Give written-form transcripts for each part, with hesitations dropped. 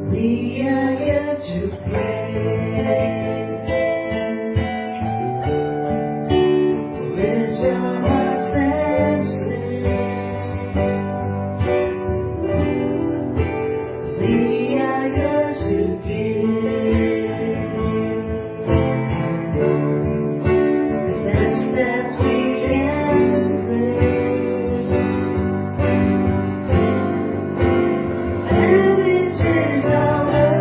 We are here to pray. With your hearts and sleep. We are here to give. That's that we can pray. And it is our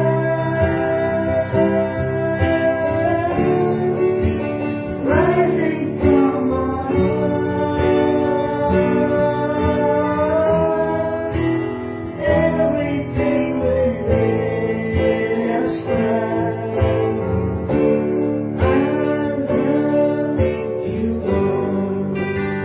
love rising from our hearts. Everything within us cries, I love you, Lord.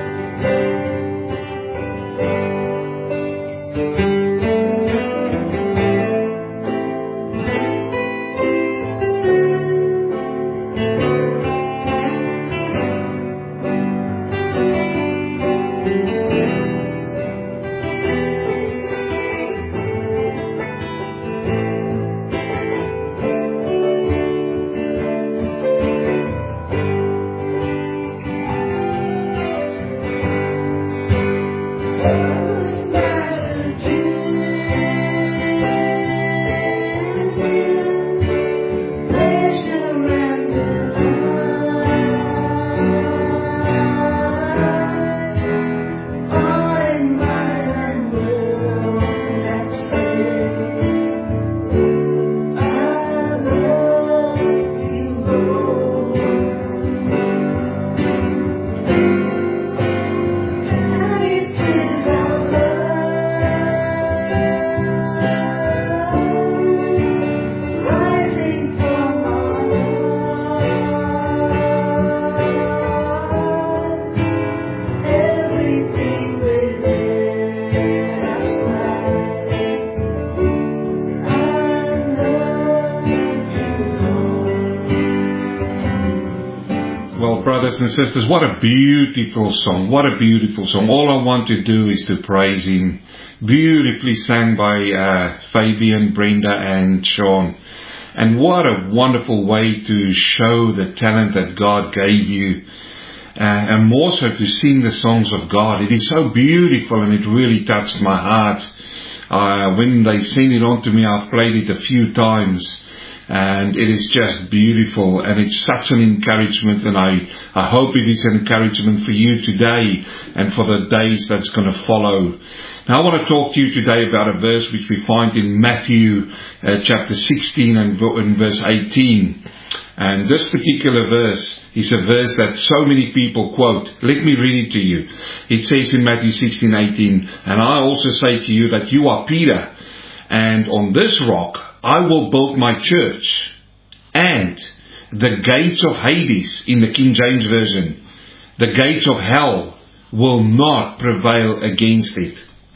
Well, brothers and sisters, what a beautiful song. What a beautiful song. All I want to do is to praise Him. Beautifully sang by Fabian, Brenda and Sean. And what a wonderful way to show the talent that God gave you. And more so to sing the songs of God. It is so beautiful and it really touched my heart. When they sent it on to me, I've played it a few times. And it is just beautiful, and it's such an encouragement, and I hope it is an encouragement for you today and for the days that's going to follow. Now I want to talk to you today about a verse which we find in Matthew chapter 16 and verse 18. And this particular verse is a verse that so many people quote. Let me read it to you. It says in Matthew 16:18, "And I also say to you that you are Peter, and on this rock I will build my church, and the gates of Hades," in the King James Version, "the gates of hell will not prevail against it."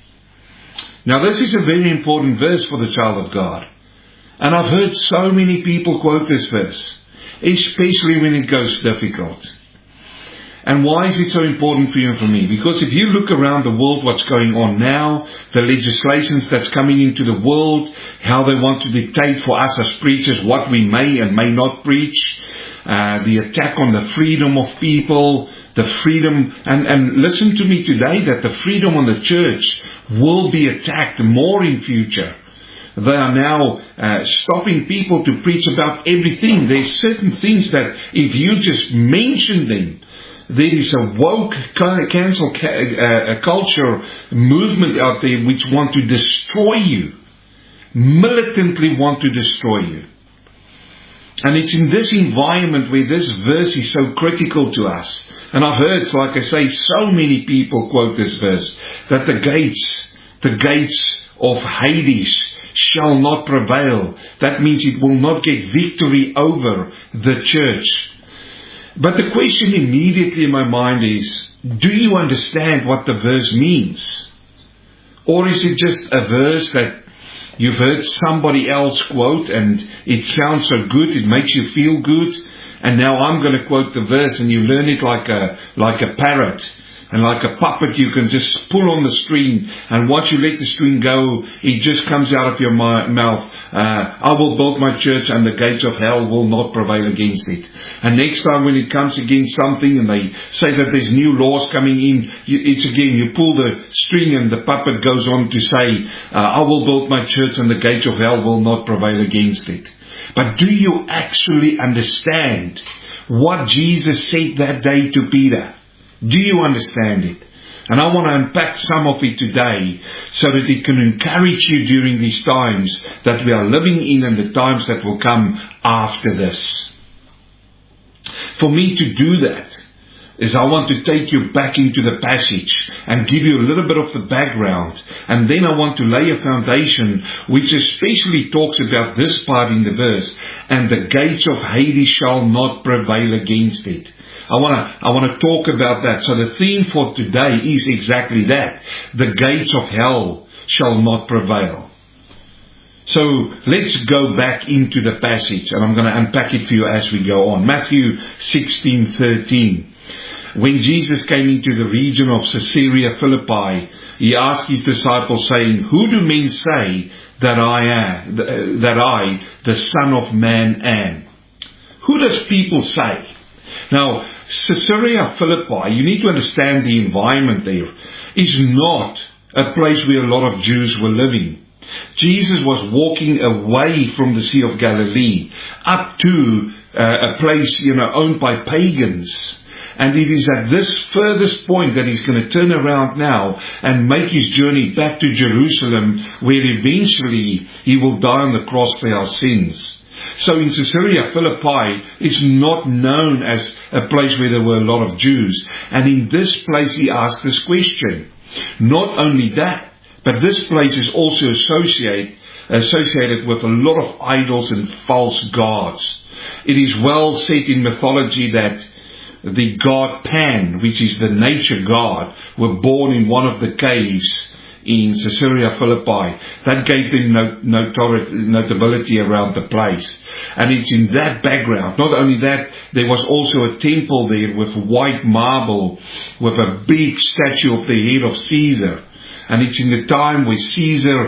Now this is a very important verse for the child of God. And I've heard so many people quote this verse, especially when it goes difficult. And why is it so important for you and for me? Because if you look around the world, what's going on now, the legislations that's coming into the world, how they want to dictate for us as preachers what we may and may not preach, the attack on the freedom of people, the freedom, and listen to me today, that the freedom on the church will be attacked more in future. They are now stopping people to preach about everything. There's certain things that if you just mention them, there is a woke cancel culture movement out there which want to destroy you, militantly want to destroy you. And it's in this environment where this verse is so critical to us. And I've heard, like I say, so many people quote this verse, that the gates of Hades shall not prevail. That means it will not get victory over the church. But the question immediately in my mind is, do you understand what the verse means? Or is it just a verse that you've heard somebody else quote and it sounds so good, it makes you feel good, and now I'm going to quote the verse and you learn it like a parrot. And like a puppet, you can just pull on the string, and once you let the string go, it just comes out of your mouth. I will build my church, and the gates of hell will not prevail against it. And next time when it comes against something, and they say that there's new laws coming in, it's again, you pull the string, and the puppet goes on to say, I will build my church, and the gates of hell will not prevail against it. But do you actually understand what Jesus said that day to Peter? Do you understand it? And I want to unpack some of it today so that it can encourage you during these times that we are living in and the times that will come after this. For me to do that is I want to take you back into the passage and give you a little bit of the background. And then I want to lay a foundation which especially talks about this part in the verse. And the gates of Hades shall not prevail against it. I want to talk about that. So the theme for today is exactly that. The gates of hell shall not prevail. So let's go back into the passage, and I'm going to unpack it for you as we go on. Matthew 16:13. When Jesus came into the region of Caesarea Philippi, he asked his disciples, saying, "Who do men say that I, the Son of Man, am?" Who does people say? Now, Caesarea Philippi, you need to understand the environment there, is not a place where a lot of Jews were living. Jesus was walking away from the Sea of Galilee up to a place, owned by pagans. And it is at this furthest point that he's going to turn around now and make his journey back to Jerusalem, where eventually he will die on the cross for our sins. So in Caesarea Philippi, it's not known as a place where there were a lot of Jews. And in this place he asked this question. Not only that, but this place is also associated with a lot of idols and false gods. It is well said in mythology that the god Pan, which is the nature god, were born in one of the caves in Caesarea Philippi. That gave them notability around the place. And it's in that background. Not only that, there was also a temple there with white marble, with a big statue of the head of Caesar. And it's in the time where Caesar,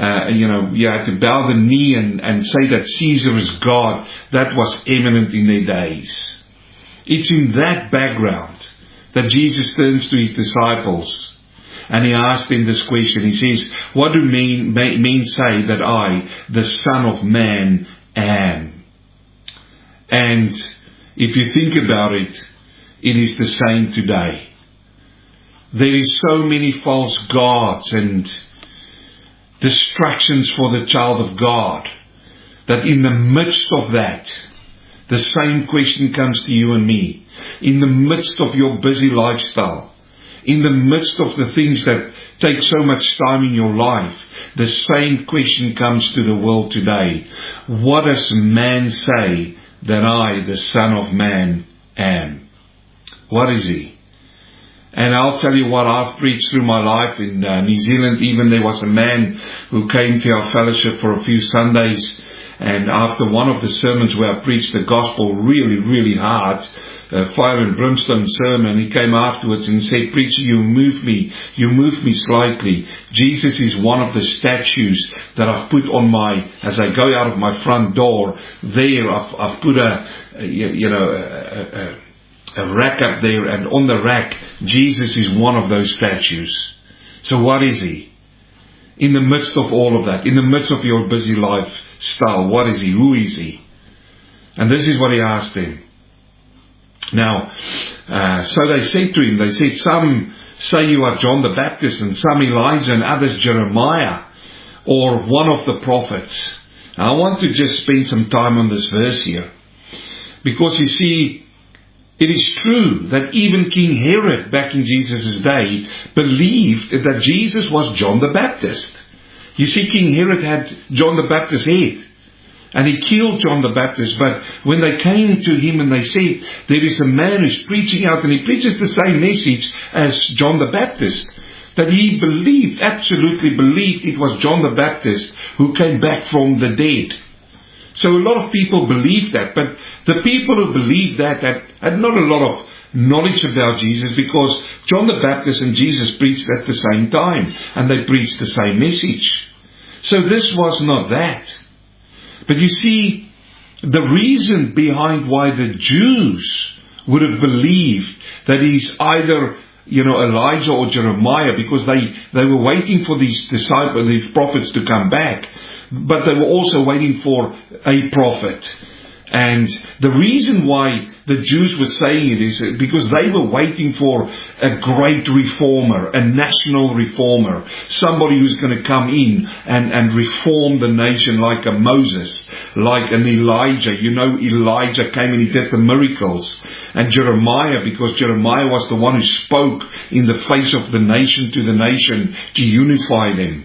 you had to bow the knee and say that Caesar is God. That was eminent in their days. It's in that background that Jesus turns to his disciples and he asks them this question. He says, "What do men say that I, the Son of Man, am?" And if you think about it, it is the same today. There is so many false gods and distractions for the child of God that in the midst of that, the same question comes to you and me. In the midst of your busy lifestyle, in the midst of the things that take so much time in your life, the same question comes to the world today. What does man say that I, the Son of Man, am? What is he? And I'll tell you what, I've preached through my life in New Zealand. Even there was a man who came to our fellowship for a few Sundays. And after one of the sermons where I preached the gospel really, really hard, fire and brimstone sermon, he came afterwards and said, "Preacher, you move me slightly. Jesus is one of the statues that I've put on as I go out of my front door. There, I've put a rack up there, and on the rack, Jesus is one of those statues." So what is he? In the midst of all of that, in the midst of your busy lifestyle, what is he? Who is he? And this is what he asked them. Now, so they said to him, "Some say you are John the Baptist, and some Elijah, and others Jeremiah, or one of the prophets." Now, I want to just spend some time on this verse here. Because you see, it is true that even King Herod back in Jesus' day believed that Jesus was John the Baptist. You see, King Herod had John the Baptist's head. And he killed John the Baptist. But when they came to him and they said, "There is a man who's preaching out," and he preaches the same message as John the Baptist, that he absolutely believed it was John the Baptist who came back from the dead. So a lot of people believe that, but the people who believed that had not a lot of knowledge about Jesus, because John the Baptist and Jesus preached at the same time, and they preached the same message. So this was not that. But you see, the reason behind why the Jews would have believed that he's either, Elijah or Jeremiah, because they were waiting for these prophets to come back, but they were also waiting for a prophet. And the reason why the Jews were saying it is because they were waiting for a great reformer, a national reformer, somebody who's going to come in and reform the nation, like a Moses, like an Elijah. Elijah came and he did the miracles. And Jeremiah, because Jeremiah was the one who spoke in the face of the nation to unify them.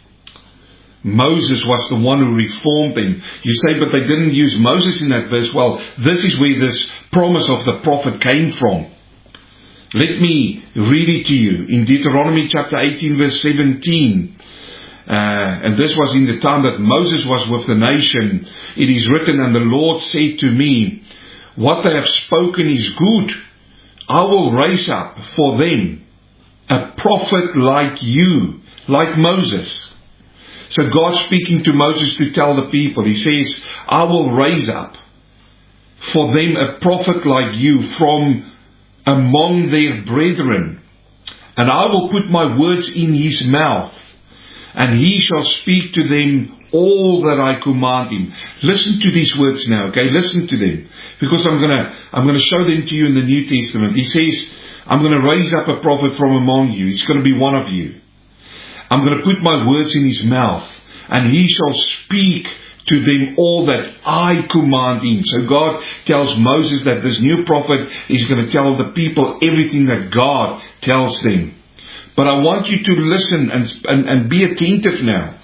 Moses was the one who reformed them. You say, but they didn't use Moses in that verse. Well, this is where this promise of the prophet came from. Let me read it to you. In Deuteronomy chapter 18 verse 17. And this was in the time that Moses was with the nation. It is written, and the Lord said to me, what they have spoken is good. I will raise up for them a prophet like you, like Moses. So God speaking to Moses to tell the people, he says, I will raise up for them a prophet like you from among their brethren. And I will put my words in his mouth, and he shall speak to them all that I command him. Listen to these words now, okay? Listen to them. Because I'm going to show them to you in the New Testament. He says, I'm going to raise up a prophet from among you. It's going to be one of you. I'm going to put my words in his mouth, and he shall speak to them all that I command him. So God tells Moses that this new prophet is going to tell the people everything that God tells them. But I want you to listen and be attentive now.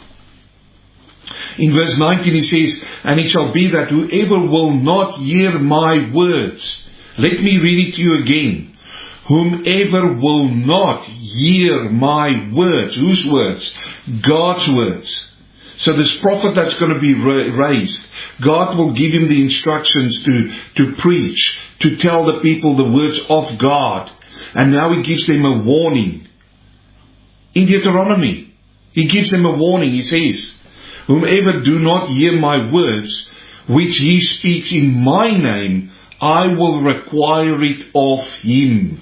In verse 19 he says, and it shall be that whoever will not hear my words. Let me read it to you again. Whomever will not hear my words. Whose words? God's words. So this prophet that's going to be raised, God will give him the instructions to preach, to tell the people the words of God. And now he gives them a warning. In Deuteronomy, he gives them a warning. He says, whomever do not hear my words, which he speaks in my name, I will require it of him.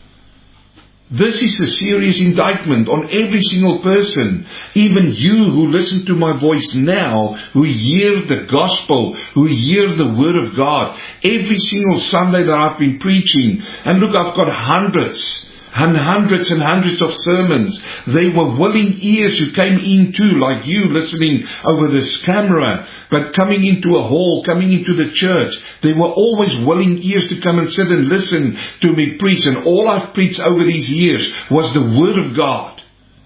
This is a serious indictment on every single person. Even you who listen to my voice now, who hear the gospel, who hear the word of God. Every single Sunday that I've been preaching. And look, I've got hundreds and hundreds of sermons. They were willing ears who came in too, like you listening over this camera, but coming into a hall, coming into the church. They were always willing ears to come and sit and listen to me preach. And all I've preached over these years was the Word of God.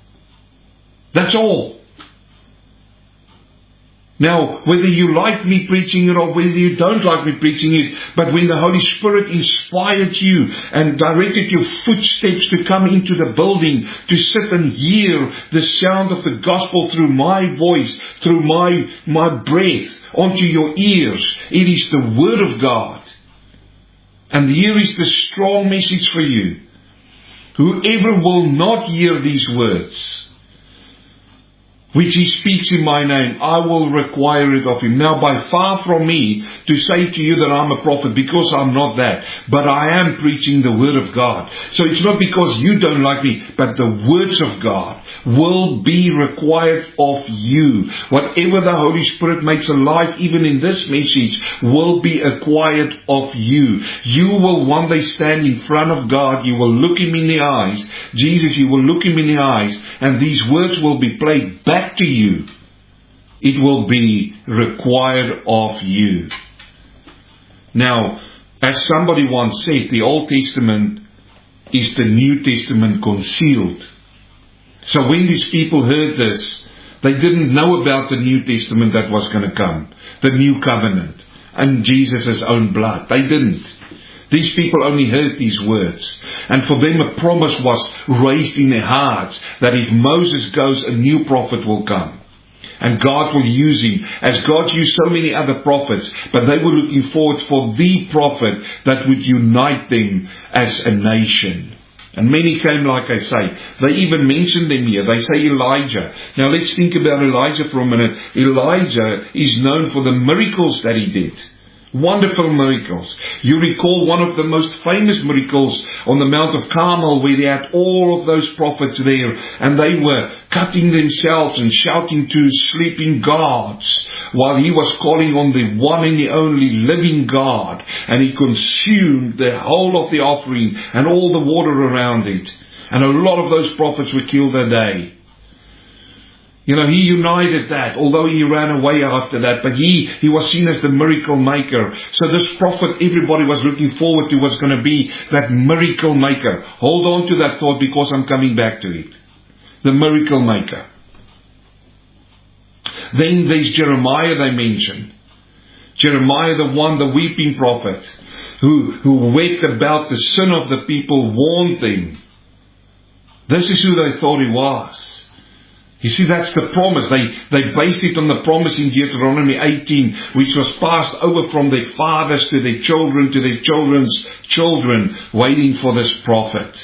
That's all. Now, whether you like me preaching it or whether you don't like me preaching it, but when the Holy Spirit inspired you and directed your footsteps to come into the building, to sit and hear the sound of the gospel through my voice, through my breath, onto your ears, it is the Word of God. And here is the strong message for you. Whoever will not hear these words, which he speaks in my name, I will require it of him. Now, by far from me to say to you that I'm a prophet, because I'm not that. But I am preaching the word of God. So it's not because you don't like me, but the words of God will be required of you. Whatever the Holy Spirit makes alive, even in this message, will be acquired of you. You will one day stand in front of God. You will look him in the eyes. Jesus, you will look him in the eyes. And these words will be played back to you. It will be required of you. Now, as somebody once said, the Old Testament is the New Testament concealed. So when these people heard this, they didn't know about the New Testament that was going to come, the New Covenant, and Jesus' own blood. They didn't. These people only heard these words. And for them a promise was raised in their hearts that if Moses goes, a new prophet will come. And God will use him, as God used so many other prophets, but they were looking forward for the prophet that would unite them as a nation. And many came, like I say. They even mentioned them here. They say Elijah. Now let's think about Elijah for a minute. Elijah is known for the miracles that he did. Wonderful miracles. You recall one of the most famous miracles on the Mount of Carmel, where they had all of those prophets there, and they were cutting themselves and shouting to sleeping gods, while he was calling on the one and the only living God, and he consumed the whole of the offering and all the water around it. And a lot of those prophets were killed that day. He united that, although he ran away after that. But he was seen as the miracle maker. So this prophet everybody was looking forward to was going to be that miracle maker. Hold on to that thought, because I'm coming back to it. The miracle maker. Then there's Jeremiah they mention. Jeremiah, the weeping prophet, who wept about the sin of the people, warned them. This is who they thought he was. You see, that's the promise. They based it on the promise in Deuteronomy 18, which was passed over from their fathers to their children, to their children's children, waiting for this prophet.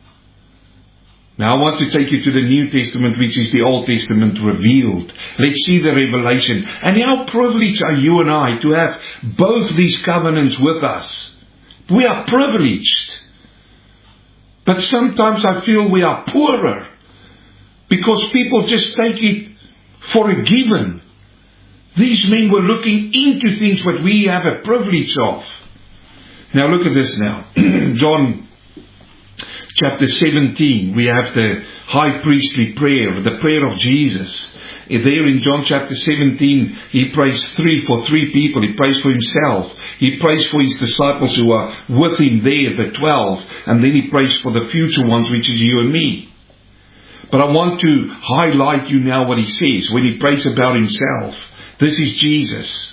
Now I want to take you to the New Testament, which is the Old Testament revealed. Let's see the revelation. And how privileged are you and I to have both these covenants with us. We are privileged. But sometimes I feel we are poorer, because people just take it for a given. These men were looking into things that we have a privilege of. Now look at this now. John chapter 17, we have the high priestly prayer, the prayer of Jesus. There in John chapter 17, he prays for three people. He prays for himself. He prays for his disciples who are with him there, the 12. And then he prays for the future ones, which is you and me. But I want to highlight you now what he says when he prays about himself. This is Jesus.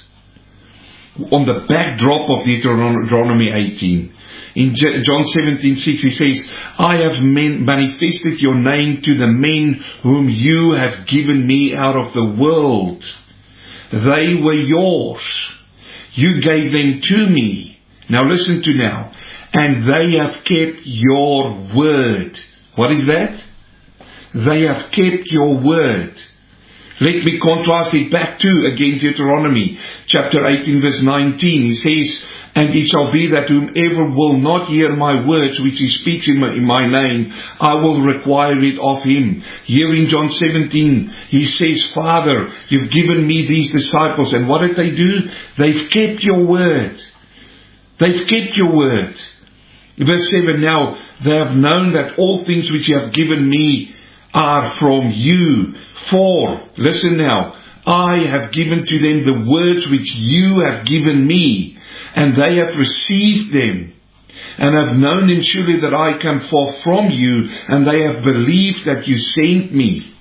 On the backdrop of Deuteronomy 18. In John 17:6 he says, I have manifested your name to the men whom you have given me out of the world. They were yours. You gave them to me. Now listen to now. And they have kept your word. What is that? They have kept your word. Let me contrast it back to, again, Deuteronomy chapter 18 verse 19. He says, and it shall be that whomever will not hear my words, which he speaks in my name, I will require it of him. Here in John 17, he says, Father, you've given me these disciples. And what did they do? They've kept your word. They've kept your word. Verse 7, now they have known that all things which you have given me are from you. For, listen now, I have given to them the words which you have given me, and they have received them, and have known them surely that I come forth from you, and they have believed that you sent me.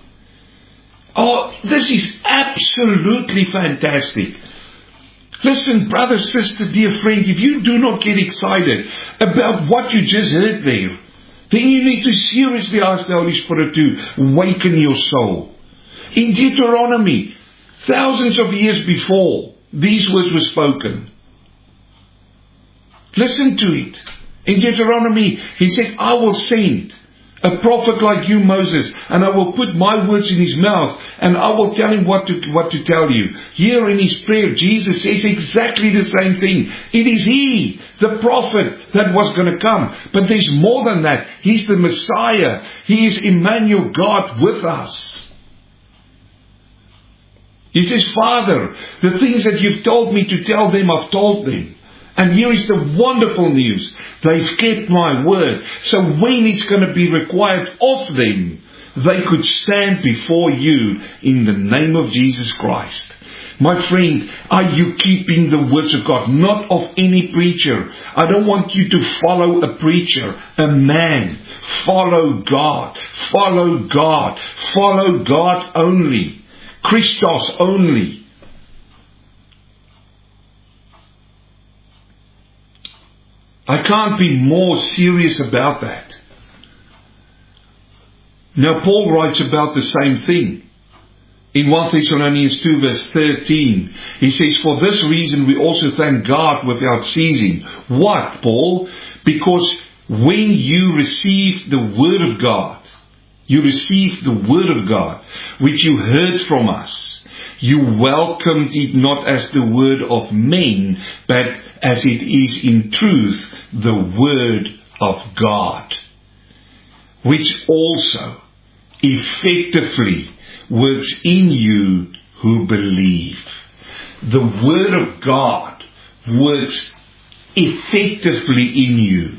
Oh, this is absolutely fantastic. Listen, brother, sister, dear friend, if you do not get excited about what you just heard there, then you need to seriously ask the Holy Spirit to awaken your soul. In Deuteronomy, thousands of years before these words were spoken, listen to it. In Deuteronomy, he said, I will send a prophet like you, Moses, and I will put my words in his mouth, and I will tell him what to tell you. Here in his prayer, Jesus says exactly the same thing. It is he, the prophet, that was going to come. But there's more than that. He's the Messiah. He is Emmanuel, God with us. He says, Father, the things that you've told me to tell them, I've told them. And here is the wonderful news. They've kept my word. So when it's going to be required of them, they could stand before you in the name of Jesus Christ. My friend, are you keeping the words of God? Not of any preacher. I don't want you to follow a preacher, a man. Follow God. Follow God. Follow God only. Christos only. I can't be more serious about that. Now Paul writes about the same thing. In 1 Thessalonians 2 verse 13, he says, "For this reason we also thank God without ceasing." What, Paul? Because when you received the Word of God, you received the Word of God, which you heard from us, you welcomed it not as the word of men, but as it is in truth the Word of God, which also effectively works in you who believe. The Word of God works effectively in you.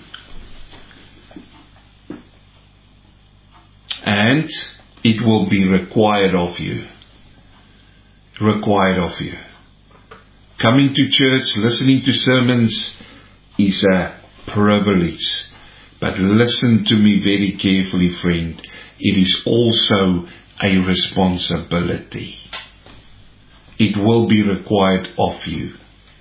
And it will be required of you. Required of you. Coming to church, listening to sermons is a privilege. But listen to me very carefully, friend. It is also a responsibility. It will be required of you.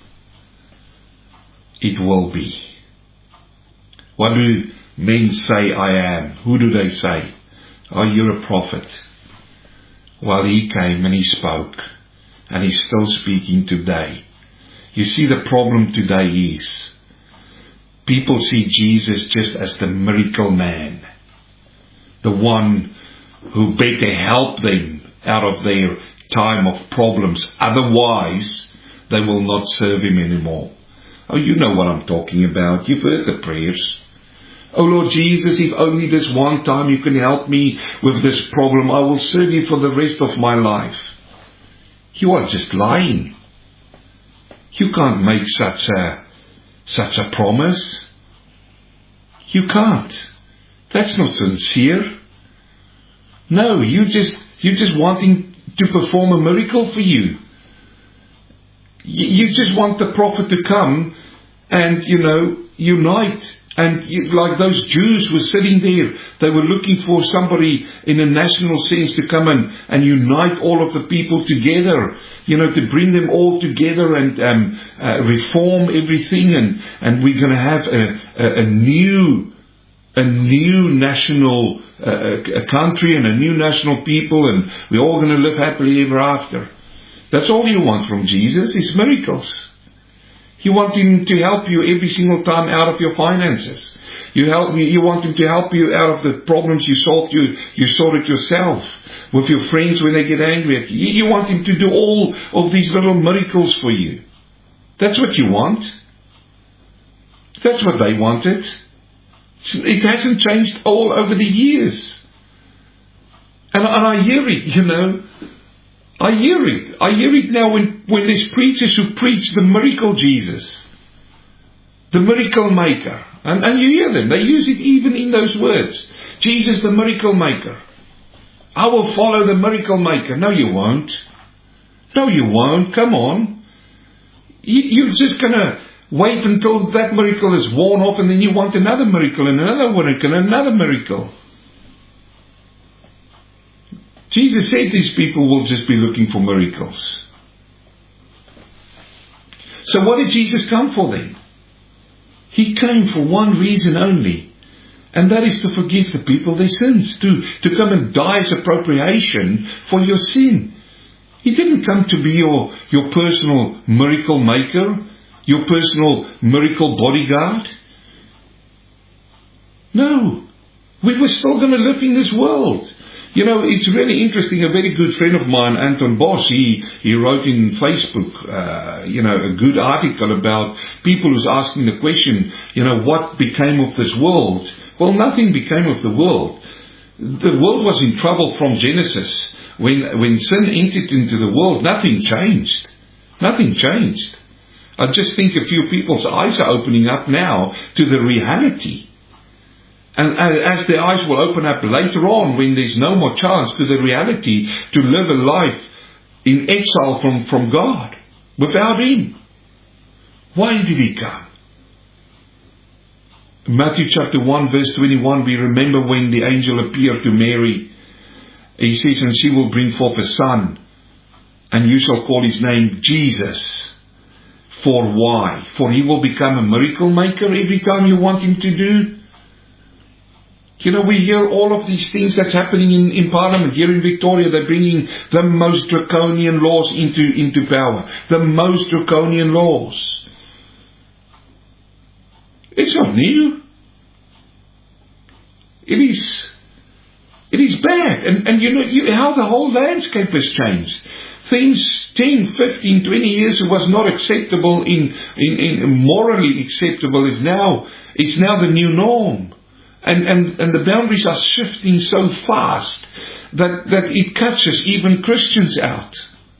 It will be. What do men say I am? Who do they say? Oh, you're a prophet. Well, he came and he spoke. And he's still speaking today. You see, the problem today is people see Jesus just as the miracle man. The one who better help them out of their time of problems. Otherwise, they will not serve him anymore. Oh, you know what I'm talking about. You've heard the prayers. Oh Lord Jesus, if only this one time you can help me with this problem, I will serve you for the rest of my life. You are just lying. You can't make such a promise. You can't. That's not sincere. No, you're just wanting to perform a miracle for you. You just want the prophet to come and, unite. And like those Jews were sitting there, they were looking for somebody in a national sense to come and unite all of the people together, to bring them all together and reform everything. And we're going to have a new national country and a new national people, and we're all going to live happily ever after. That's all you want from Jesus is miracles. You want him to help you every single time out of your finances. You want him to help you out of the problems you solved. You sort it yourself with your friends when they get angry at you. You want him to do all of these little miracles for you. That's what you want. That's what they wanted. It hasn't changed all over the years. And I hear it, I hear it. I hear it now when there's preachers who preach the miracle Jesus. The miracle maker. And you hear them. They use it even in those words. Jesus the miracle maker. I will follow the miracle maker. No, you won't. No, you won't. Come on. You're just going to wait until that miracle is worn off, and then you want another miracle and another miracle and another miracle. Jesus said these people will just be looking for miracles. So what did Jesus come for then? He came for one reason only. And that is to forgive the people their sins. To come and die as a propitiation for your sin. He didn't come to be your personal miracle maker. Your personal miracle bodyguard. No. We were still going to live in this world. It's really interesting. A very good friend of mine, Anton Bosch, he wrote in Facebook, a good article about people who's asking the question, what became of this world? Well, nothing became of the world. The world was in trouble from Genesis. When sin entered into the world, nothing changed. Nothing changed. I just think a few people's eyes are opening up now to the reality. And as their eyes will open up later on, when there's no more chance, to the reality to live a life in exile from God, without him. Why did he come? Matthew chapter 1 verse 21, we remember when the angel appeared to Mary. He says, and she will bring forth a son, and you shall call his name Jesus. For why? For he will become a miracle maker every time you want him to do. You know, we hear all of these things that's happening in Parliament. Here in Victoria, they're bringing the most draconian laws into power. The most draconian laws. It's not new. It is bad. And you know how the whole landscape has changed. Things 10, 15, 20 years was not acceptable in morally acceptable is now the new norm. And the boundaries are shifting so fast that it catches even Christians out.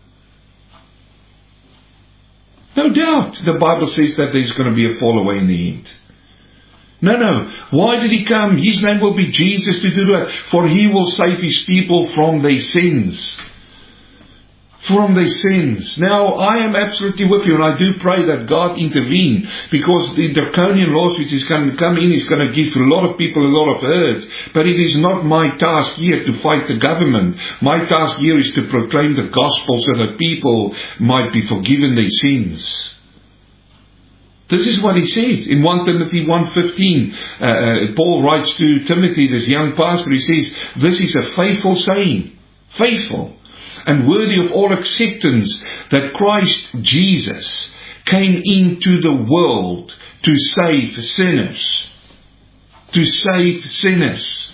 No doubt the Bible says that there's going to be a fall away in the end. No. Why did He come? His name will be Jesus to do that. For He will save His people from their sins. From their sins. Now, I am absolutely with you, and I do pray that God intervene, because the draconian laws which is going to come in is going to give a lot of people a lot of hurt. But it is not my task here to fight the government. My task here is to proclaim the gospel so that people might be forgiven their sins. This is what he says in 1 Timothy 1:15. Paul writes to Timothy, this young pastor, he says, this is a faithful saying. Faithful. And worthy of all acceptance, that Christ Jesus came into the world to save sinners. To save sinners.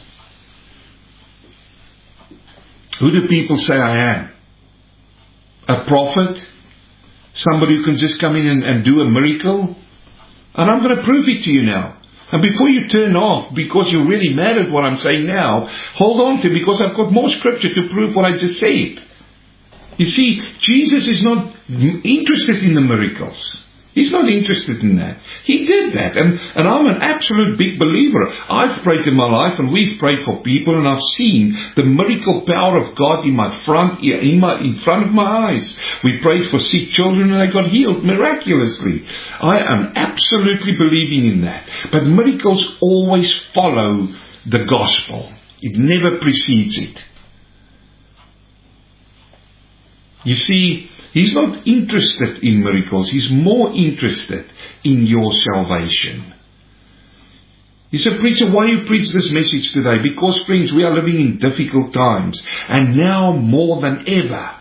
Who do people say I am? A prophet? Somebody who can just come in and do a miracle? And I'm going to prove it to you now. And before you turn off, because you're really mad at what I'm saying now, hold on to it, because I've got more scripture to prove what I just said. You see, Jesus is not interested in the miracles. He's not interested in that. He did that. And I'm an absolute big believer. I've prayed in my life, and we've prayed for people, and I've seen the miracle power of God in front of my eyes. We prayed for sick children, and they got healed miraculously. I am absolutely believing in that. But miracles always follow the gospel. It never precedes it. You see, He's not interested in miracles. He's more interested in your salvation. You say, preacher, why you preach this message today? Because, friends, we are living in difficult times. And now more than ever,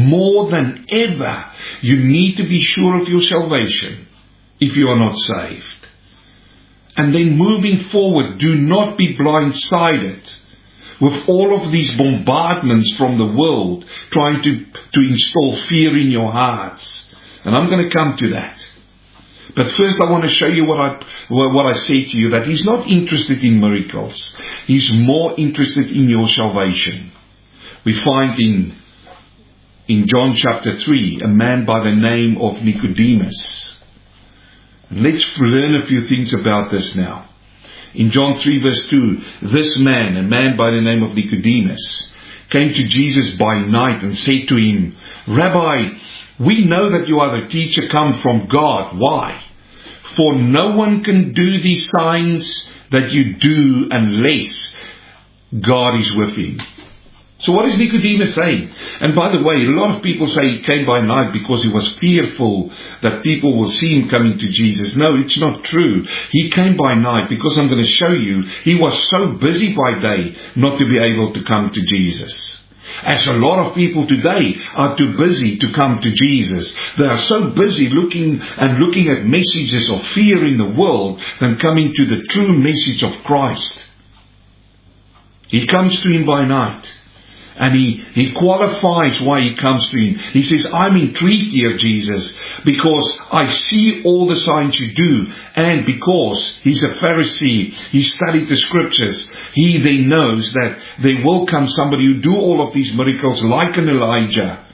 you need to be sure of your salvation if you are not saved. And then moving forward, do not be blindsided with all of these bombardments from the world trying to install fear in your hearts. And I'm going to come to that. But first I want to show you what I say to you, that He's not interested in miracles. He's more interested in your salvation. We find in John chapter 3, a man by the name of Nicodemus. Let's learn a few things about this now. In John 3 verse 2, this man, a man by the name of Nicodemus, came to Jesus by night and said to Him, Rabbi, we know that you are the teacher come from God. Why? For no one can do these signs that you do unless God is with him. So what is Nicodemus saying? And by the way, a lot of people say he came by night because he was fearful that people will see him coming to Jesus. No, it's not true. He came by night because I'm going to show you he was so busy by day not to be able to come to Jesus. As a lot of people today are too busy to come to Jesus. They are so busy looking at messages of fear in the world than coming to the true message of Christ. He comes to him by night. And he qualifies why he comes to him. He says, I'm intrigued here, Jesus, because I see all the signs you do. And because he's a Pharisee, he studied the scriptures. He then knows that there will come somebody who do all of these miracles like an Elijah.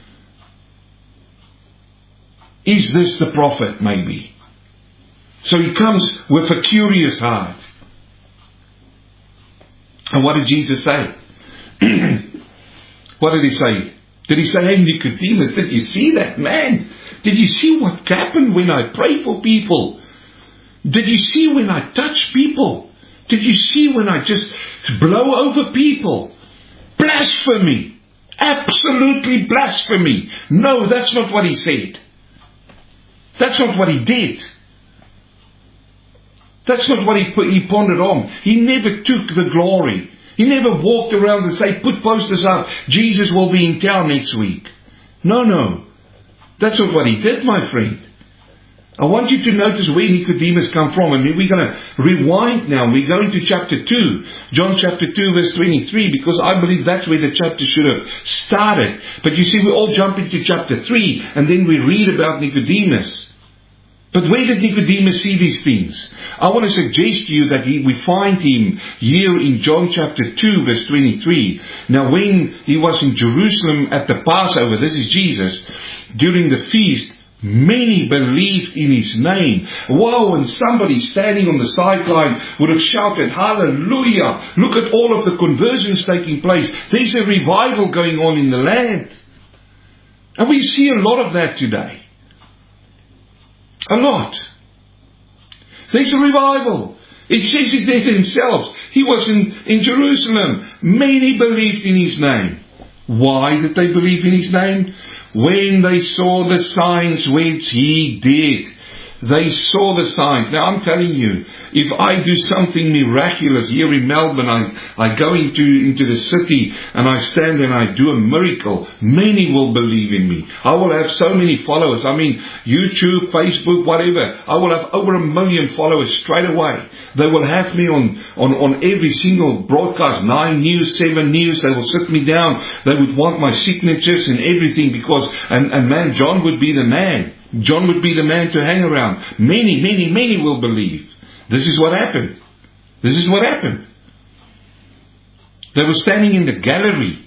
Is this the prophet? Maybe. So he comes with a curious heart. And what did Jesus say? What did he say? Did he say, hey Nicodemus, did you see that man? Did you see what happened when I pray for people? Did you see when I touch people? Did you see when I just blow over people? Blasphemy. Absolutely blasphemy. No, that's not what he said. That's not what he did. That's not what he pondered on. He never took the glory. He never walked around and said, put posters up, Jesus will be in town next week. No. That's not what he did, my friend. I want you to notice where Nicodemus come from. And we're going to rewind now. We're going to chapter 2. John chapter 2 verse 23. Because I believe that's where the chapter should have started. But you see, we all jump into chapter 3. And then we read about Nicodemus. But where did Nicodemus see these things? I want to suggest to you that we find him here in John chapter 2 verse 23. Now when he was in Jerusalem at the Passover, this is Jesus, during the feast, many believed in his name. Wow, and somebody standing on the sideline would have shouted, hallelujah! Look at all of the conversions taking place. There's a revival going on in the land. And we see a lot of that today. A lot. There's a revival. It says it there themselves. He was in Jerusalem. Many believed in his name. Why did they believe in his name? When they saw the signs which he did. They saw the signs. Now I'm telling you, if I do something miraculous here in Melbourne, I go into the city and I stand and I do a miracle, many will believe in me. I will have so many followers. I mean, YouTube, Facebook, whatever. I will have over 1 million followers straight away. They will have me on every single broadcast, 9 News, 7 News. They will sit me down. They would want my signatures and everything because, and man, John would be the man. John would be the man to hang around. Many will believe. This is what happened. This is what happened. They were standing in the gallery.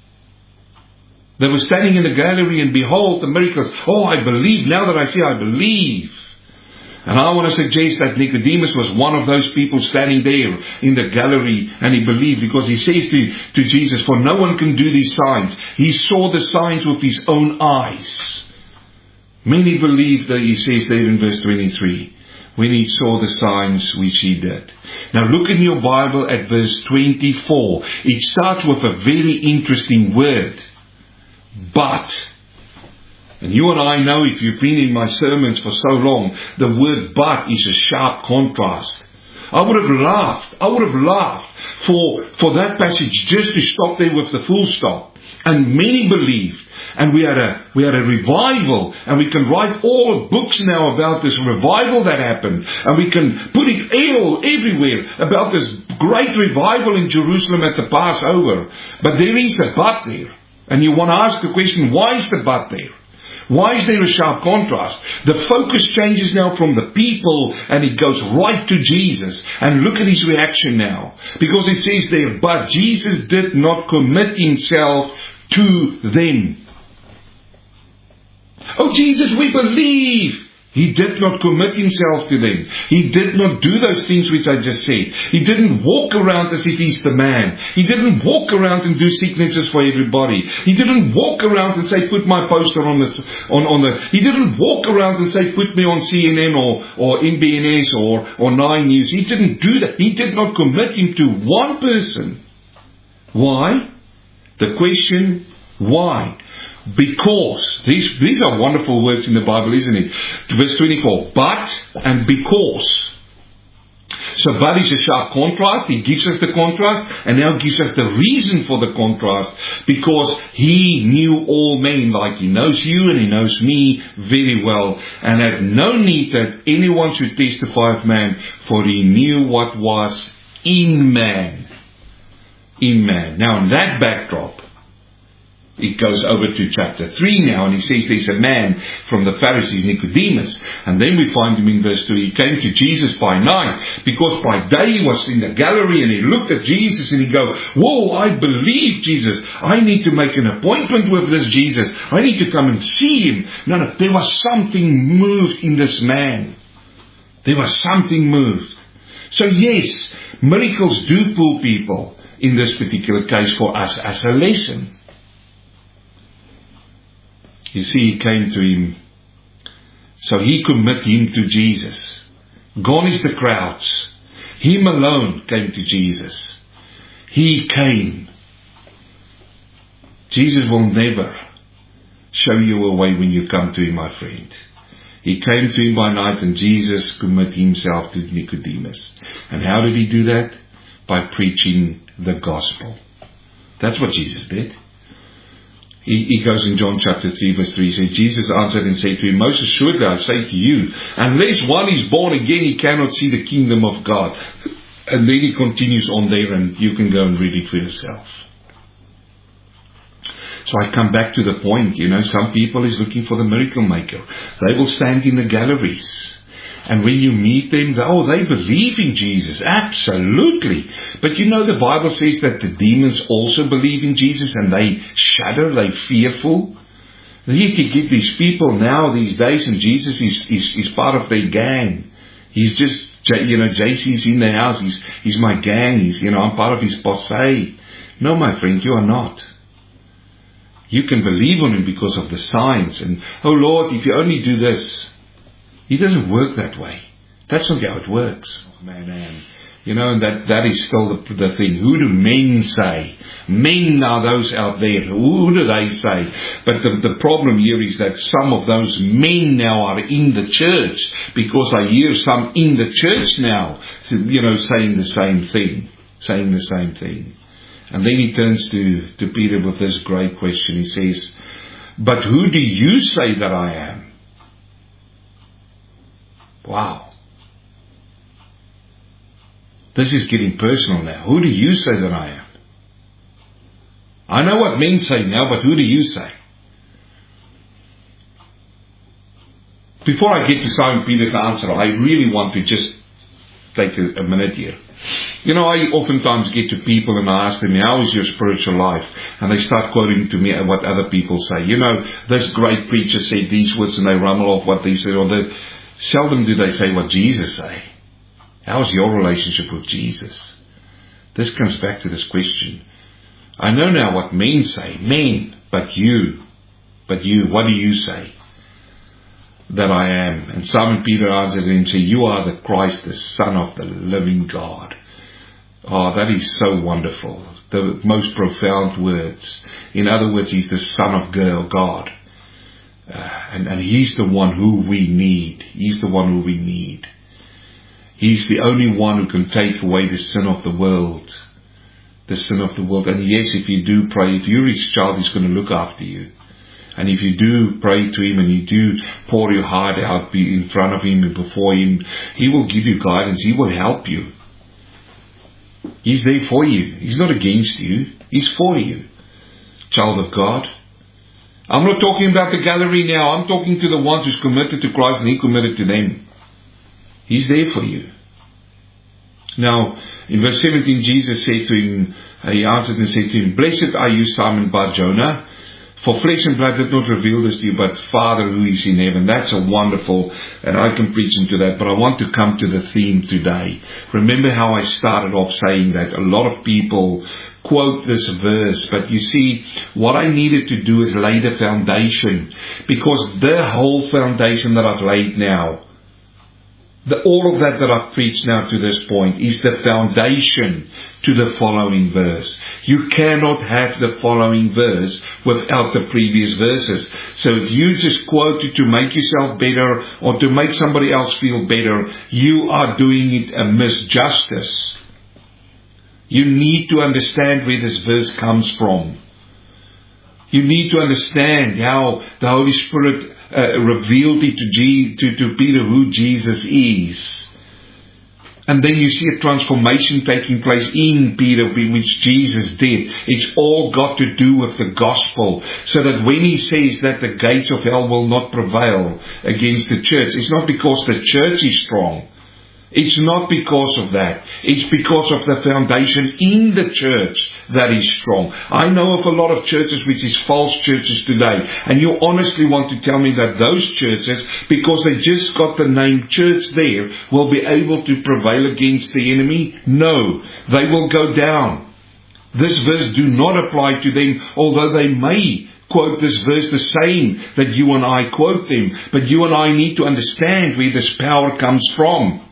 They were standing in the gallery and behold the miracles. Oh, I believe. Now that I see, I believe. And I want to suggest that Nicodemus was one of those people standing there in the gallery and he believed because he says to Jesus, for no one can do these signs. He saw the signs with his own eyes. Many believed that he says there in verse 23, when he saw the signs which he did. Now look in your Bible at verse 24. It starts with a very interesting word. But. And you and I know, if you've been in my sermons for so long, the word but is a sharp contrast. I would have laughed for that passage just to stop there with the full stop. And many believed. And we had a revival, and we can write all books now about this revival that happened, and we can put it everywhere about this great revival in Jerusalem at the Passover. But there is a but there, and you want to ask the question, why is the but there? Why is there a sharp contrast? The focus changes now from the people and it goes right to Jesus. And look at his reaction now. Because it says there, but Jesus did not commit himself to them. Oh Jesus, we believe. He did not commit himself to them. He did not do those things which I just said. He didn't walk around as if he's the man. He didn't walk around and do signatures for everybody. He didn't walk around and say, put my poster on the. He didn't walk around and say, put me on CNN or NBNS or 9 News. He didn't do that. He did not commit him to one person. Why? The question, why? Because, these are wonderful words in the Bible, isn't it? Verse 24, but and because. So but is a sharp contrast. He gives us the contrast and now gives us the reason for the contrast. Because he knew all men, like he knows you and he knows me very well. And had no need that anyone should testify of man, for he knew what was in man. In man. Now in that backdrop, it goes over to chapter 3 now, and he says there's a man from the Pharisees, Nicodemus. And then we find him in verse 2. He came to Jesus by night, because by day he was in the gallery and he looked at Jesus and he go, whoa, I believe Jesus. I need to make an appointment with this Jesus. I need to come and see him. No, there was something moved in this man. There was something moved. So yes, miracles do pull people in this particular case for us as a lesson. You see, he came to him. So he committed him to Jesus. Gone is the crowds. Him alone came to Jesus. He came. Jesus will never show you a way when you come to him, my friend. He came to him by night, and Jesus committed himself to Nicodemus. And how did he do that? By preaching the gospel. That's what Jesus did. He goes in John chapter 3 verse 3, he says, Jesus answered and said to him, Most assuredly I say to you, unless one is born again, he cannot see the kingdom of God. And then he continues on there, and you can go and read it for yourself. So I come back to the point, some people is looking for the miracle maker. They will stand in the galleries. And when you meet them, they believe in Jesus. Absolutely. But the Bible says that the demons also believe in Jesus, and they shudder, they're fearful. You can get these people now, these days, and Jesus is part of their gang. He's just, JC's in the house, he's my gang, I'm part of his posse. No, my friend, you are not. You can believe on him because of the signs. And, oh Lord, if you only do this. He doesn't work that way. That's not how it works. Man. And that is still the thing. Who do men say? Men are those out there. Who do they say? But the problem here is that some of those men now are in the church, because I hear some in the church now, saying the same thing. And then he turns to Peter with this great question. He says, But who do you say that I am? Wow. This is getting personal now. Who do you say that I am? I know what men say now, but who do you say? Before I get to Simon Peter's answer, I really want to just take a minute here. I oftentimes get to people and I ask them, how is your spiritual life? And they start quoting to me what other people say. This great preacher said these words, and they rumble off what they said. Seldom do they say what Jesus say. How's your relationship with Jesus? This comes back to this question. I know now what men say. Men, but you, what do you say that I am? And Simon Peter answered and said, You are the Christ, the Son of the living God. Oh, that is so wonderful. The most profound words. In other words, He's the Son of God. And He's the one who we need. He's the one who we need. He's the only one who can take away the sin of the world. The sin of the world. And yes, if you do pray, if you're His child, He's going to look after you. And if you do pray to Him and you do pour your heart out, be in front of Him and before Him, He will give you guidance. He will help you. He's there for you. He's not against you. He's for you. Child of God. I'm not talking about the gallery now. I'm talking to the ones who's committed to Christ and He committed to them. He's there for you. Now, in verse 17, Jesus said to him, He answered and said to him, Blessed are you, Simon Bar-Jonah, for flesh and blood did not reveal this to you, but Father who is in heaven. That's a wonderful, and I can preach into that, but I want to come to the theme today. Remember how I started off saying that a lot of people quote this verse, but you see, what I needed to do is lay the foundation, because the whole foundation that I've laid now, all of that I've preached now to this point is the foundation to the following verse. You cannot have the following verse without the previous verses. So if you just quote it to make yourself better or to make somebody else feel better, you are doing it a misjustice. You need to understand where this verse comes from. You need to understand how the Holy Spirit revealed it to Peter who Jesus is. And then you see a transformation taking place in Peter, which Jesus did. It's all got to do with the gospel. So that when he says that the gates of hell will not prevail against the church, it's not because the church is strong. It's not because of that. It's because of the foundation in the church that is strong. I know of a lot of churches which is false churches today. And you honestly want to tell me that those churches, because they just got the name church there, will be able to prevail against the enemy? No. They will go down. This verse do not apply to them, although they may quote this verse the same that you and I quote them. But you and I need to understand where this power comes from.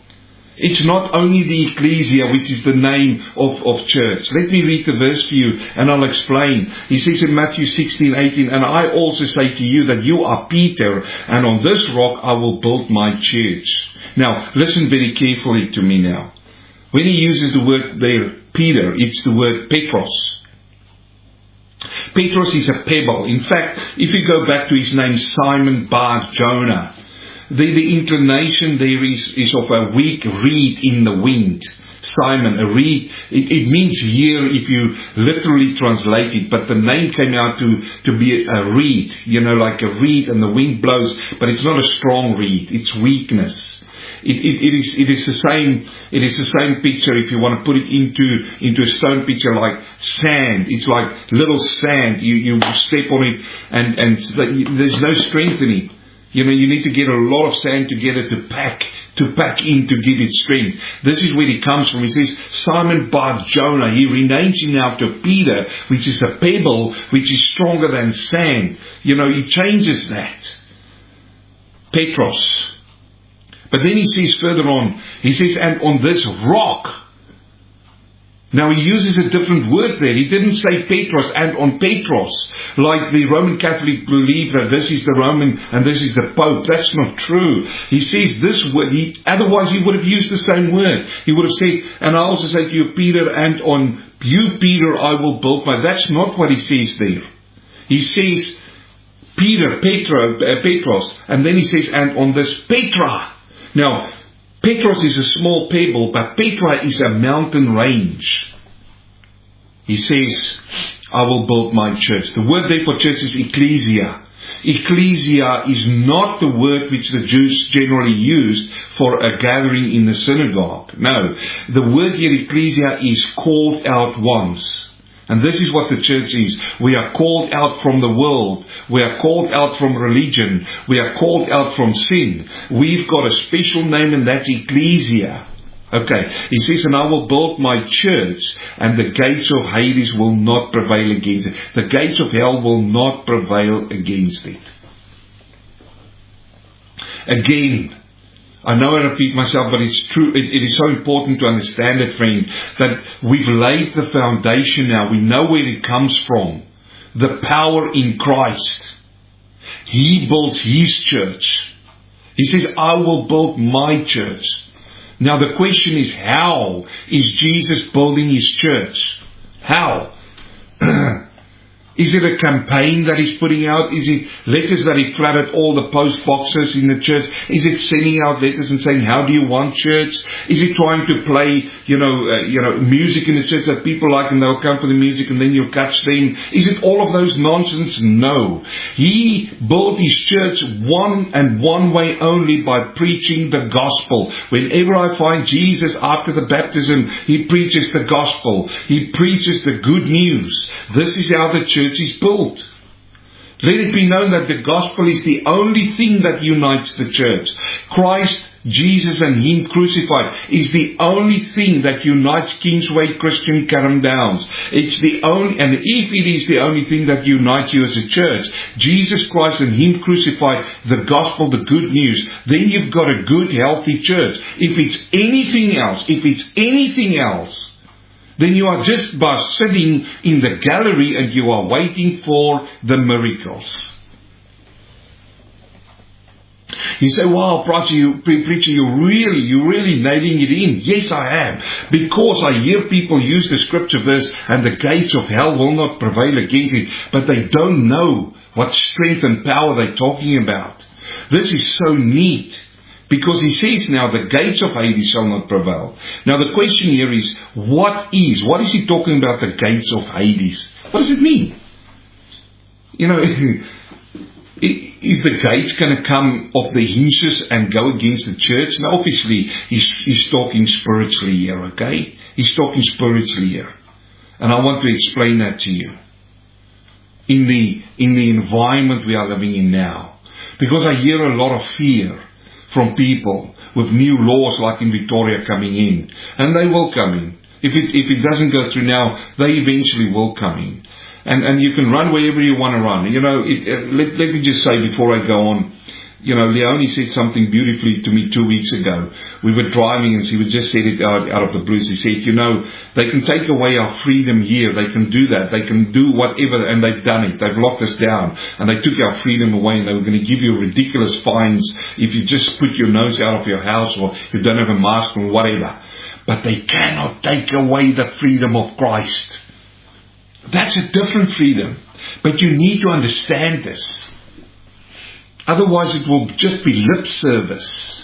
It's not only the ecclesia, which is the name of church. Let me read the verse for you and I'll explain. He says in Matthew 16:18, and I also say to you that you are Peter, and on this rock I will build my church. Now, listen very carefully to me now. When he uses the word there, Peter, it's the word Petros. Petros is a pebble. In fact, if you go back to his name, Simon Bar Jonah, the inclination there is of a weak reed in the wind. Simon, a reed. It means here, if you literally translate it, but the name came out to be a reed, like a reed, and the wind blows, but it's not a strong reed, it's weakness. It is the same picture if you want to put it into a stone picture, like sand. It's like little sand. You step on it and there's no strength in it. You need to get a lot of sand together to pack in to give it strength. This is where it comes from. He says, Simon Bar Jonah. He renames him now to Peter, which is a pebble, which is stronger than sand. He changes that. Petros. But then he says further on, he says, and on this rock. Now he uses a different word there. He didn't say Petros and on Petros, like the Roman Catholic believe that this is the Roman and this is the Pope. That's not true. He says this word, otherwise he would have used the same word. He would have said, and I also say to you, Peter, and on you, Peter, I will build my... That's not what he says there. He says, Petros, and then he says, and on this Petra. Now, Petros is a small pebble, but Petra is a mountain range. He says, I will build my church. The word there for church is ecclesia. Ecclesia is not the word which the Jews generally used for a gathering in the synagogue. No, the word here, ecclesia, is called out ones. And this is what the church is. We are called out from the world. We are called out from religion. We are called out from sin. We've got a special name, and that's ecclesia. Okay, he says, and I will build my church, and the gates of Hades will not prevail against it. The gates of hell will not prevail against it. Again, I know I repeat myself, but it's true. It is so important to understand it, friend, that we've laid the foundation now. We know where it comes from. The power in Christ. He builds His church. He says, I will build my church. Now the question is, how is Jesus building His church? How? Is it a campaign that He's putting out? Is it letters that He flooded all the post boxes in the church? Is it sending out letters and saying, how do you want church? Is He trying to play, music in the church that people like, and they'll come for the music and then you'll catch them? Is it all of those nonsense? No. He built His church one way only, by preaching the gospel. Whenever I find Jesus after the baptism, He preaches the gospel. He preaches the good news. This is how the church is built. Let it be known that the gospel is the only thing that unites the church. Christ, Jesus and Him crucified is the only thing that unites Kingsway Christian Carrum Downs. It's the only, and if it is the only thing that unites you as a church, Jesus Christ and Him crucified, the gospel, the good news, then you've got a good, healthy church. If it's anything else, then you are just sitting in the gallery and you are waiting for the miracles. You say, wow, preacher, you're really nailing it in. Yes, I am. Because I hear people use the scripture verse, and the gates of hell will not prevail against it. But they don't know what strength and power they're talking about. This is so neat. Because he says now, the gates of Hades shall not prevail. Now the question here is, what is he talking about, the gates of Hades? What does it mean? Is the gates going to come off the hinges and go against the church? Now obviously, he's talking spiritually here, okay? He's talking spiritually here. And I want to explain that to you. In the environment we are living in now. Because I hear a lot of fear from people with new laws like in Victoria coming in. And they will come in. If it doesn't go through now, they eventually will come in. And you can run wherever you want to run. Let me just say before I go on, Leonie said something beautifully to me 2 weeks ago. We were driving and she would just said it out of the blue. She said, they can take away our freedom here. They can do that. They can do whatever, and they've done it. They've locked us down and they took our freedom away, and they were going to give you ridiculous fines if you just put your nose out of your house or you don't have a mask or whatever. But they cannot take away the freedom of Christ. That's a different freedom. But you need to understand this. Otherwise it will just be lip service.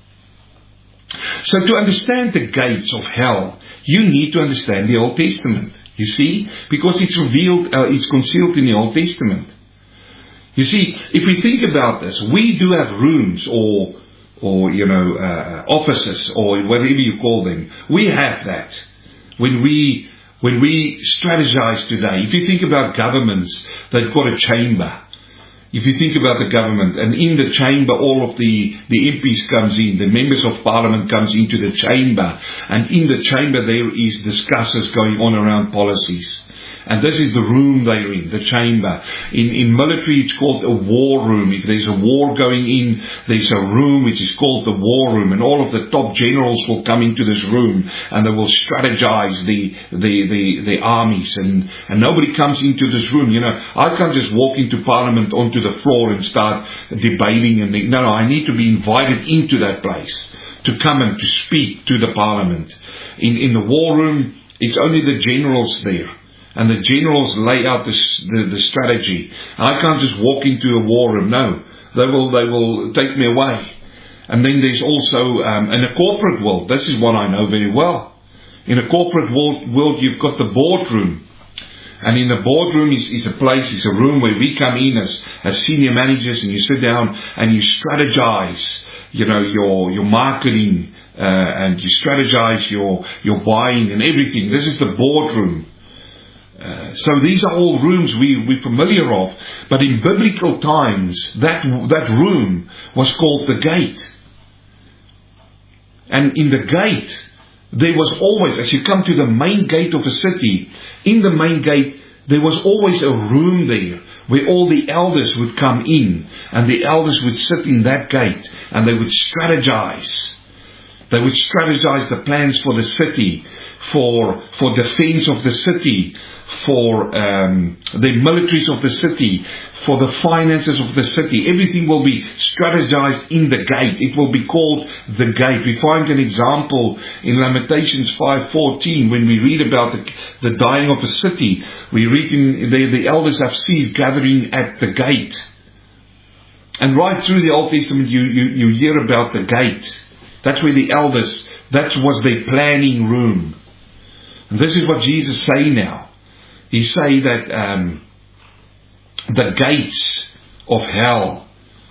So to understand the gates of hell, you need to understand the Old Testament. You see? Because it's revealed, it's concealed in the Old Testament. You see, if we think about this, we do have rooms or offices or whatever you call them. We have that. When we strategize today, if you think about governments, they've got a chamber. If you think about the government, and in the chamber all of the MPs comes in, the members of parliament comes into the chamber, and in the chamber there is discussions going on around policies. And this is the room they're in, the chamber. In military it's called a war room. If there's a war going in, there's a room which is called the war room, and all of the top generals will come into this room and they will strategize the armies, and nobody comes into this room. I can't just walk into parliament onto the floor and start debating, no, I need to be invited into that place to come and to speak to the parliament. In the war room, it's only the generals there. And the generals lay out the strategy. I can't just walk into a war room. No, they will take me away. And then there's also in a corporate world. This is what I know very well. In a corporate world, you've got the boardroom, and in the boardroom is a place, is a room where we come in as senior managers, and you sit down and you strategize, your marketing, and you strategize your buying and everything. This is the boardroom. So these are all rooms we're familiar of. But in biblical times, that room was called the gate. And in the gate, there was always, as you come to the main gate of the city, in the main gate, there was always a room there where all the elders would come in. And the elders would sit in that gate and they would strategize. They would strategize the plans for the city, for defense of the city, for the militaries of the city, for the finances of the city. Everything will be strategized in the gate. It will be called the gate. We find an example in Lamentations 5:14 when we read about the dying of a city. We read in there, the elders have ceased gathering at the gate. And right through the Old Testament you hear about the gate. That's where the elders, that was their planning room. And this is what Jesus say now. He say that the gates of hell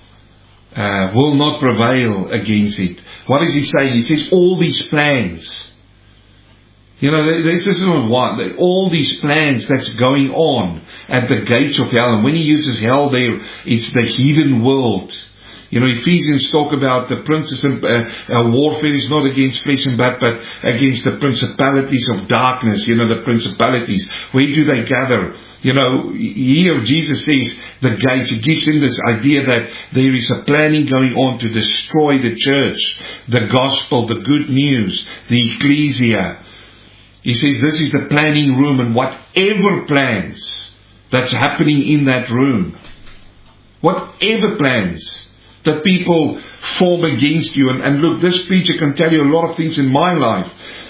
will not prevail against it. What does he say? He says all these plans. This is not one. All these plans that's going on at the gates of hell. And when he uses hell there, it's the heathen world. Ephesians talk about the princes and warfare is not against flesh and blood, but against the principalities of darkness. The principalities. Where do they gather? Here Jesus says the gates. He gives them this idea that there is a planning going on to destroy the church, the gospel, the good news, the ecclesia. He says this is the planning room, and whatever plans that's happening in that room, whatever plans that people form against you. And look, this preacher can tell you a lot of things in my life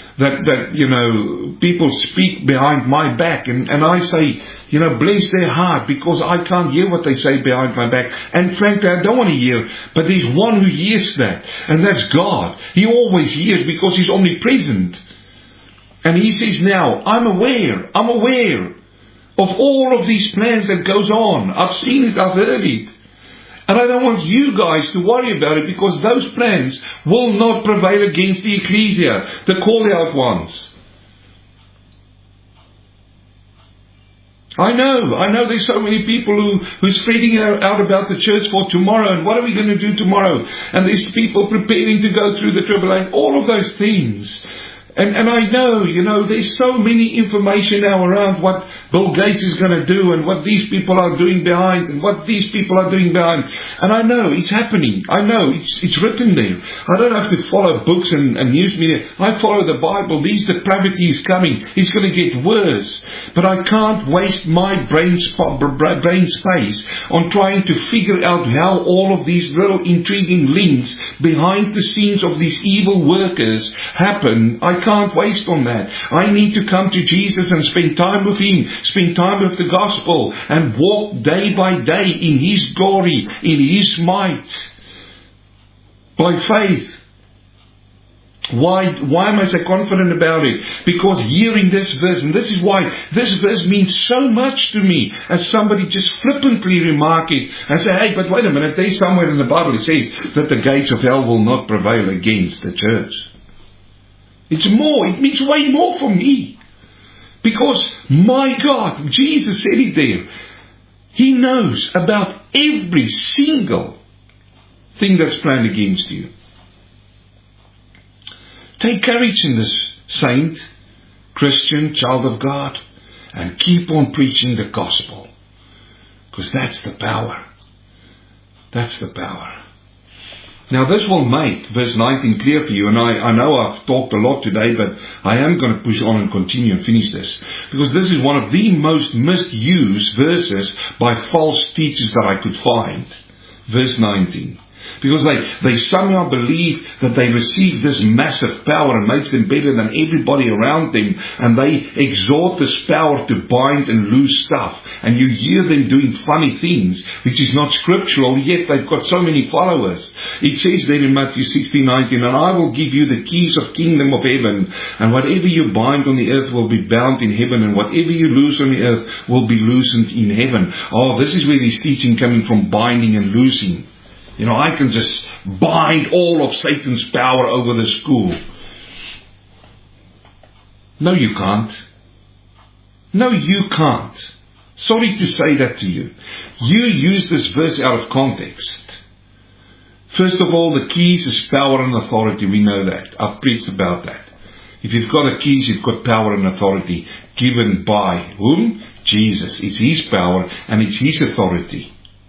that people speak behind my back. And I say, bless their heart, because I can't hear what they say behind my back. And frankly, I don't want to hear. But there's one who hears that. And that's God. He always hears because He's omnipresent. And He says now, I'm aware of all of these plans that goes on. I've seen it, I've heard it. And I don't want you guys to worry about it, because those plans will not prevail against the ecclesia, the called out ones. I know there's so many people who's spreading out about the church for tomorrow, and what are we going to do tomorrow? And there's people preparing to go through the tribulation, all of those things. And I know, there's so many information now around what Bill Gates is going to do and what these people are doing behind and what these people are doing behind. And I know it's happening. I know it's written there. I don't have to follow books and news media. I follow the Bible. These depravity is coming. It's going to get worse. But I can't waste my brain space on trying to figure out how all of these little intriguing links behind the scenes of these evil workers happen. I can't waste on that. I need to come to Jesus and spend time with Him, spend time with the gospel, and walk day by day in His glory, in His might, by faith. Why am I so confident about it? Because hearing this verse, and this is why this verse means so much to me, as somebody just flippantly remark it and say, hey, but wait a minute, there's somewhere in the Bible it says that the gates of hell will not prevail against the church. It means way more for me. Because my God, Jesus said it there, He knows about every single thing that's planned against you. Take courage in this, saint, Christian, child of God, and keep on preaching the gospel. Because that's the power. That's the power. Now this will make verse 19 clear for you, and I know I've talked a lot today, but I am going to push on and continue and finish this. Because this is one of the most misused verses by false teachers that I could find. Verse 19. Because they somehow believe that they receive this massive power and makes them better than everybody around them. And they exhort this power to bind and loose stuff. And you hear them doing funny things, which is not scriptural, yet they've got so many followers. It says there in Matthew 16:19, and I will give you the keys of kingdom of heaven. And whatever you bind on the earth will be bound in heaven. And whatever you loose on the earth will be loosened in heaven. Oh, this is where this teaching coming from, binding and loosing. I can just bind all of Satan's power over the school. No, you can't. No, you can't. Sorry to say that to you. You use this verse out of context. First of all, the keys is power and authority. We know that. I've preached about that. If you've got the keys, you've got power and authority given by whom? Jesus. It's His power and it's His authority.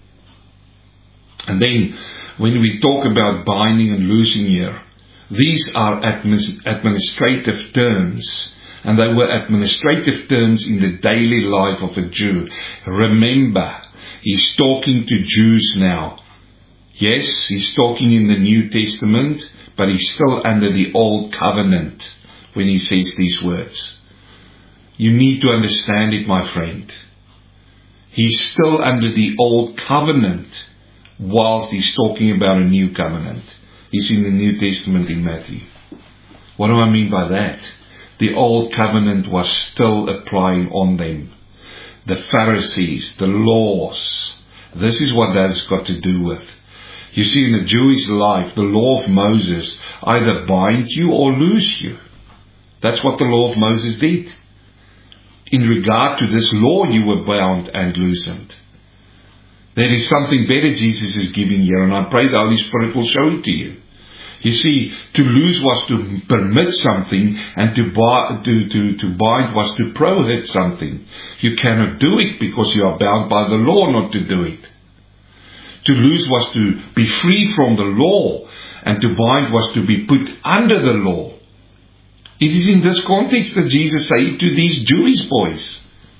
And then, when we talk about binding and loosing here, these are administrative terms. And they were administrative terms in the daily life of a Jew. Remember, He's talking to Jews now. Yes, He's talking in the New Testament, but He's still under the Old Covenant when He says these words. You need to understand it, my friend. He's still under the Old Covenant whilst He's talking about a new covenant. He's in the New Testament in Matthew. What do I mean by that? The old covenant was still applying on them. The Pharisees, the laws. This is what that's got to do with. You see, in the Jewish life, the law of Moses either bind you or loose you. That's what the law of Moses did. In regard to this law, you were bound and loosened. There is something better Jesus is giving here, and I pray the Holy Spirit will show it to you. You see, to loose was to permit something, and to bind was to prohibit something. You cannot do it because you are bound by the law not to do it. To loose was to be free from the law, and to bind was to be put under the law. It is in this context that Jesus said to these Jewish boys,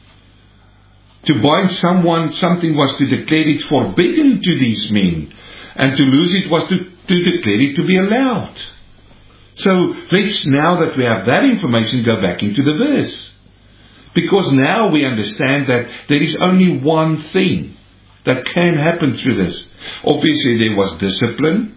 to bind something was to declare it forbidden to these men. And to loose it was to declare it to be allowed. So let's, now that we have that information, go back into the verse. Because now we understand that there is only one thing that can happen through this. Obviously there was discipline.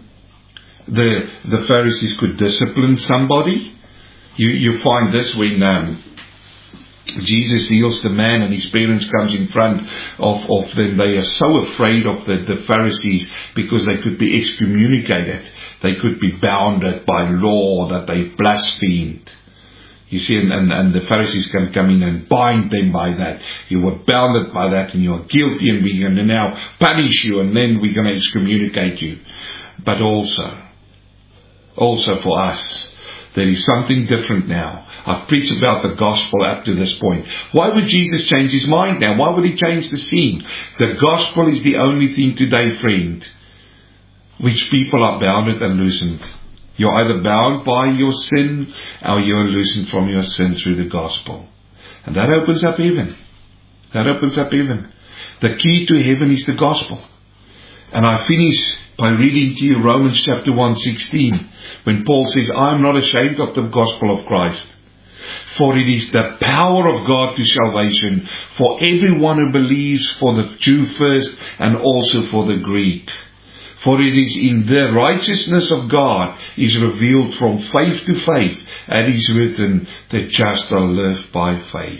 The Pharisees could discipline somebody. You find this when Jesus heals the man and his parents comes in front of them. They are so afraid of the Pharisees because they could be excommunicated. They could be bounded by law that they blasphemed. You see, and the Pharisees can come in and bind them by that. You were bounded by that and you are guilty, and we're going to now punish you, and then we're going to excommunicate you. But also for us, There is something different now. I've preached about the gospel up to this point. Why would Jesus change his mind now? Why would he change the scene? The gospel is the only thing today, friend, which people are bounded and loosened. You're either bound by your sin or you're loosened from your sin through the gospel. And that opens up heaven. That opens up heaven. The key to heaven is the gospel. And I finish by reading to you Romans chapter 1:16, when Paul says, I am not ashamed of the gospel of Christ, for it is the power of God to salvation for everyone who believes, for the Jew first and also for the Greek. For it is in the righteousness of God is revealed from faith to faith, as is written, the just shall live by faith.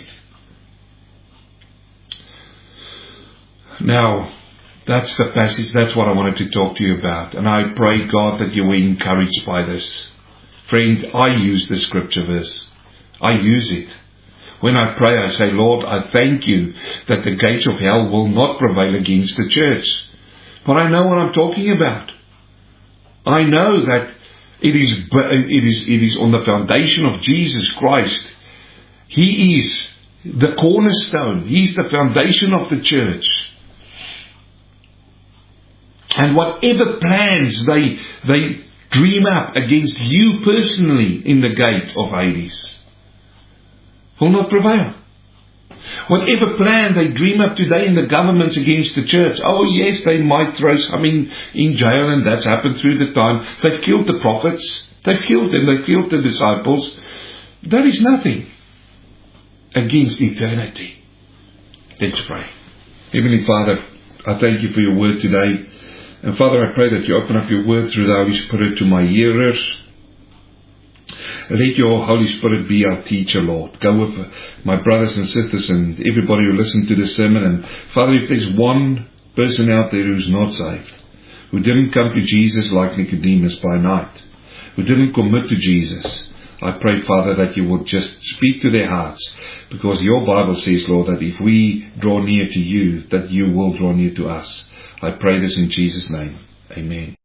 Now, that's the passage, that's what I wanted to talk to you about. And I pray, God, that you were encouraged by this. Friend, I use the scripture verse. I use it. When I pray, I say, Lord, I thank you that the gates of hell will not prevail against the church. But I know what I'm talking about. I know that it is on the foundation of Jesus Christ. He is the cornerstone. He's the foundation of the church. And whatever plans they dream up against you personally in the gate of Hades will not prevail. Whatever plan they dream up today in the governments against the church, oh yes, they might throw some in jail, and that's happened through the time. They've killed the prophets. They've killed them. They've killed the disciples. That is nothing against eternity. Let's pray. Heavenly Father, I thank you for your word today. And Father, I pray that you open up your word through the Holy Spirit to my hearers. Let your Holy Spirit be our teacher, Lord. Go with my brothers and sisters and everybody who listens to this sermon. And Father, if there's one person out there who's not saved, who didn't come to Jesus like Nicodemus by night, who didn't commit to Jesus, I pray, Father, that you would just speak to their hearts. Because your Bible says, Lord, that if we draw near to you, that you will draw near to us. I pray this in Jesus' name. Amen.